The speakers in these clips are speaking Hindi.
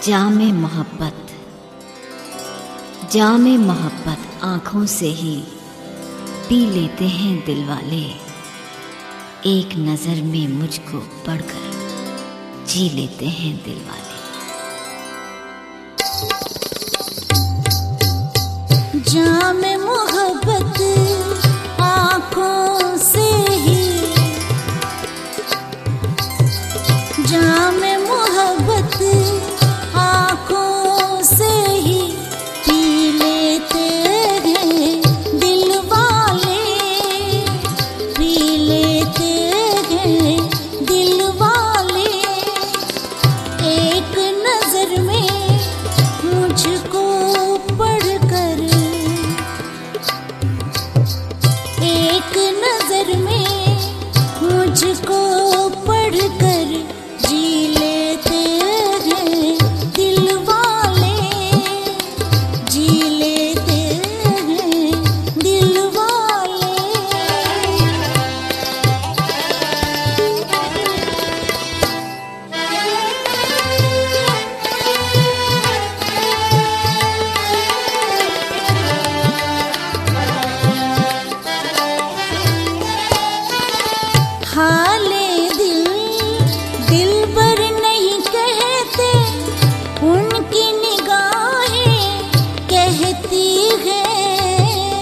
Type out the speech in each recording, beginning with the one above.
जामे मोहब्बत, जामे मोहब्बत आँखों से ही पी लेते हैं दिल वाले। एक नज़र में मुझको पढ़कर जी लेते हैं दिल वाले। जामे मोहब्बत आँखों से ही, जामे मोहब्बत आँखों से ही पी लेते हैं दिल वाले, पी लेते हैं दिल वाले। एक नजर में मुझको पढ़कर, एक नजर में मुझको पढ़कर जी लेते हैं दिल वाले, जी लेते हैं दिल वाले। हाले दिल दिल पर नहीं कहते, उनकी निगाहें कहती हैं।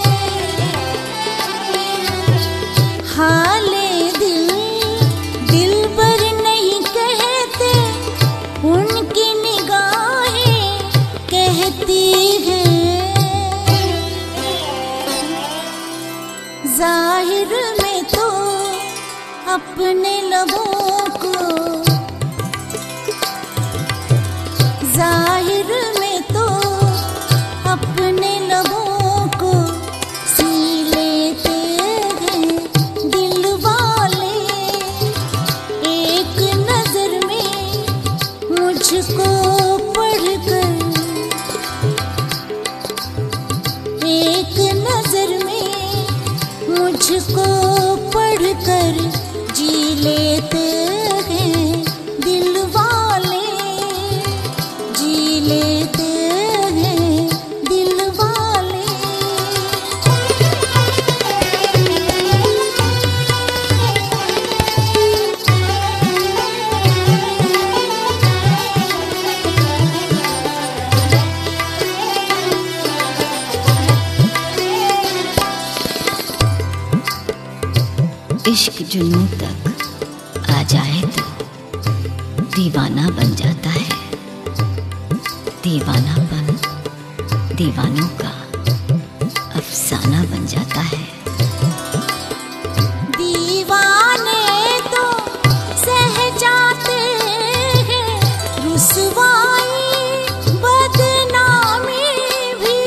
हाले दिल दिल पर नहीं कहते, उनकी निगाहें कहती हैं। जाहिर में तो अपने लबों को, जाहिर में तो अपने लबों को सी लेते हैं दिल वाले। एक नजर में मुझको पढ़कर, एक नजर में मुझको पढ़कर जी लेते हैं दिल वाले, जी लेते हैं दिल वाले। इश्क जुनून तक आ जाए तो दीवाना बन जाता है। दीवानापन दीवानों का अफसाना बन जाता है। दीवाने तो सह जाते हैं रुसवाई बदनामी भी,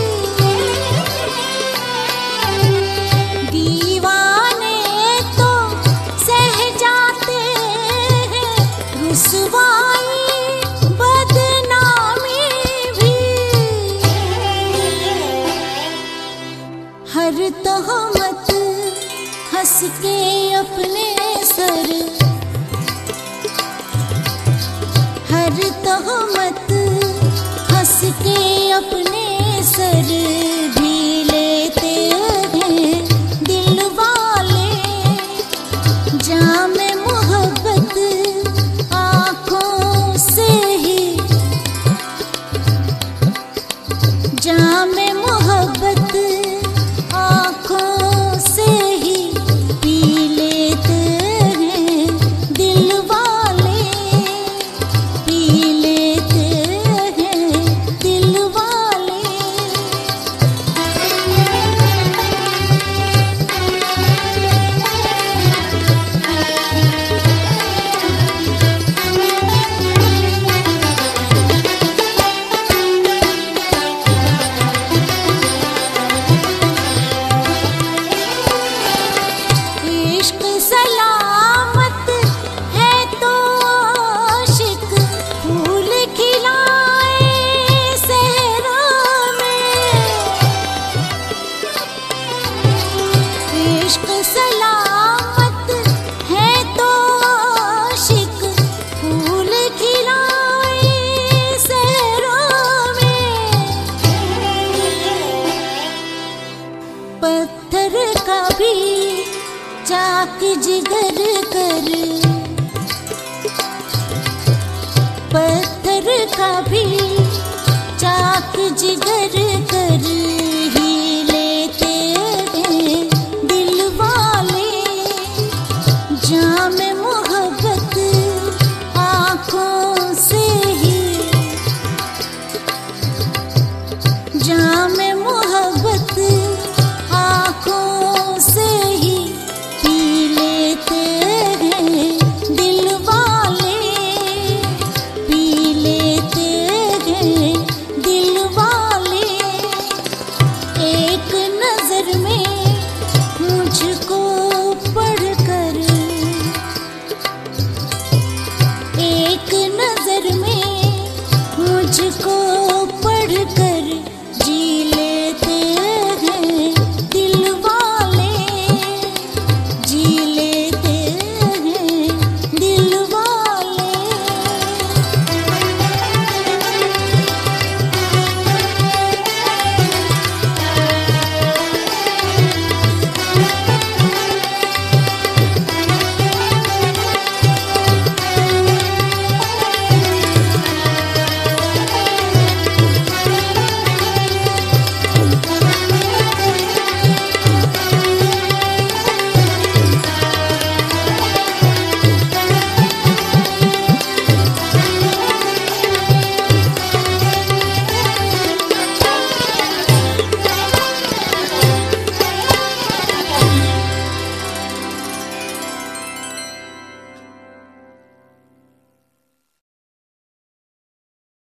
दीवाने तो सह जाते हैं रुसवाई बदनामी भी। हर तहमत हंस के अपने सर, हर तहमत हंस के अपने सर भी लेते हैं दिल वाले। जामे मोहब्बत आँखों से ही, जामे मोहब्बत आँखों से ही पी लेते हैं दिल वाले, पी लेते हैं दिल वाले। चाक जिगर कर, पत्थर का भी चाक जिगर कर।